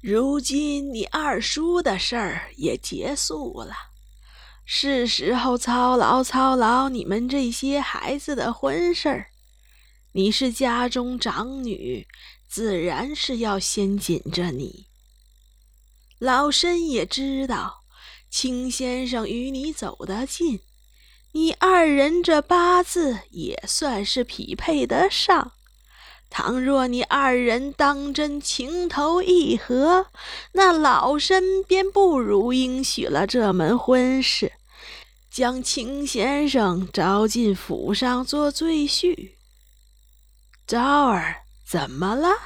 如今你二叔的事儿也结束了，是时候操劳你们这些孩子的婚事儿。你是家中长女，自然是要先紧着你。老身也知道，秦先生与你走得近，你二人这八字也算是匹配得上。倘若你二人当真情投意合，那老身便不如应许了这门婚事，将秦先生招进府上做赘婿。昭儿，怎么了？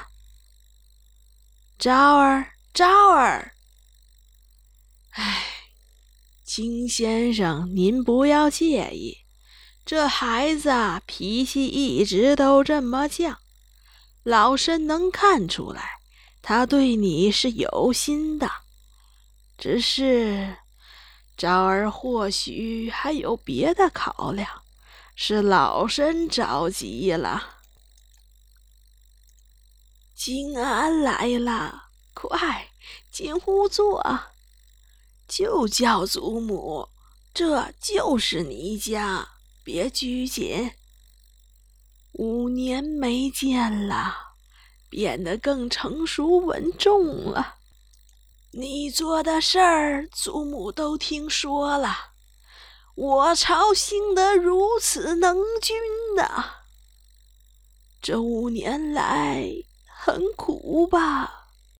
昭儿，唉，秦先生，您不要介意，这孩子脾气一直都这么犟，老身能看出来，他对你是有心的。只是昭儿或许还有别的考量，是老身着急了。金安来了，快进屋坐。就叫祖母，这就是你家，别拘谨。5年没见了，变得更成熟稳重了。你做的事儿，祖母都听说了，我朝兴得如此能军呐。这5年来很苦吧？